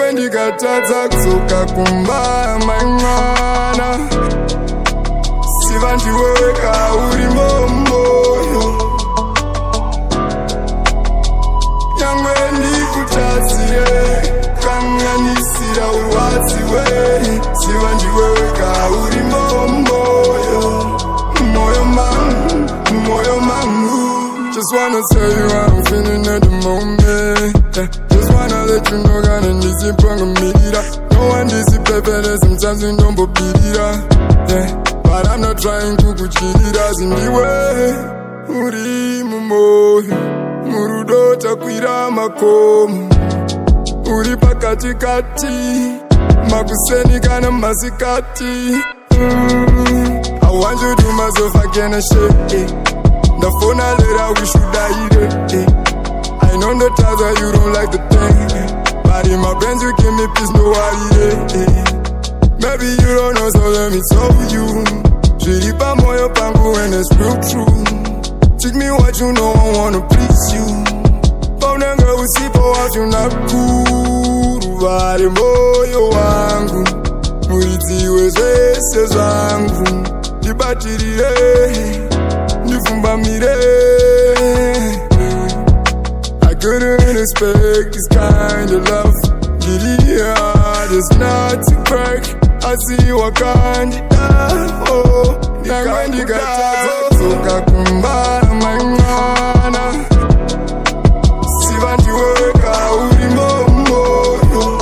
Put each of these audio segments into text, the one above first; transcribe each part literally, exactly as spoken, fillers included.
nyangwe ndikatadza kudzoka kumba maimwana siva ndiweka uri momboyo nyangwe ndikutadziye kanganisira urwadziwe siva ndiweka uri momboyo moyo mangu moyo mangu. Just wanna tell you how I'm feeling at the moment, yeah. Just wanna let you know that I need you from me. No one is perfect, sometimes we don't believe it, yeah. But I'm not trying to put you in the way. Uri mumoyo, murudo takwira makomo. Uri pakati kati, makuseni kana masikati. Mm. I want you to do myself again and shake it. The phone I later we should die it, eh. I know the times that you don't like the thing, eh. But in my brains you give me peace, no worry, eh, eh. Maybe you don't know, so let me tell you. Shiripa moyo pangu and it's real true. Teach me what you know, I wanna please you. Paunanga usipo watu na kuru. Vare moyo wangu muitiwe zese zangu. Nibatirire I couldn't expect this kind of love. Giddy heart is not to crack. I see you a kind of love. Oh, nyangwe ndikatadza kudzoka kumba maimwana siva ndiweka uri momboyo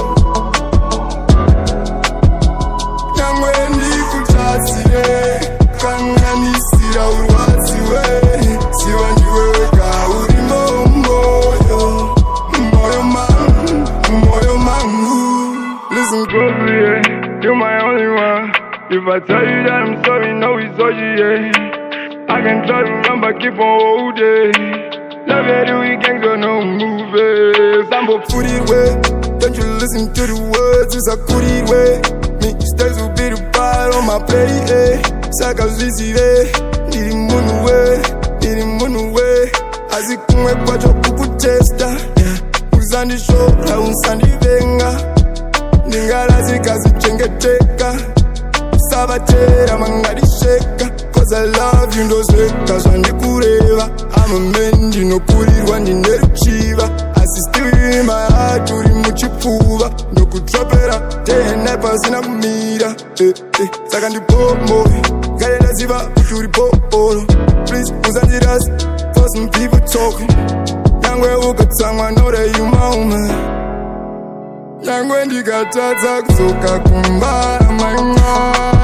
nyangwe ndikutadziye kanganisira urwadziwe siva ndiweka uri momboyo moyo mangu moyo mangu. Listen closely, yeah. You're my only one. If I tell you that I'm sorry, no it's all you, yeah. I can try to remember, keep on holding. Love every weekend, so no movies. I'm a foodie way. Don't you listen to the words, it's a goodie way. Me, stays will be the ball on my plate, eh. Saka zizire, niri munu we, niri munu we. Azikumwe kwa joku kutesta, yeah. Uzandi shora, unsandi venga. Ningala zikazi chengeteka. Sabatera mangadi sheka. Cause I love you, no seka, zwandi kureva. I'm a man, no kurirwa, ndineruchiva. Still in my heart, uri muchipuva. No kutrapera, day and night, pasina kumira. Eh, eh, saka ndipomo. Garela ziva, uturi polo. Please, uzandiras, for some people talking. Nyangwe ukatsangwa, know that you my woman. Nyangwe ndikatadza kudzoka kumba maimwana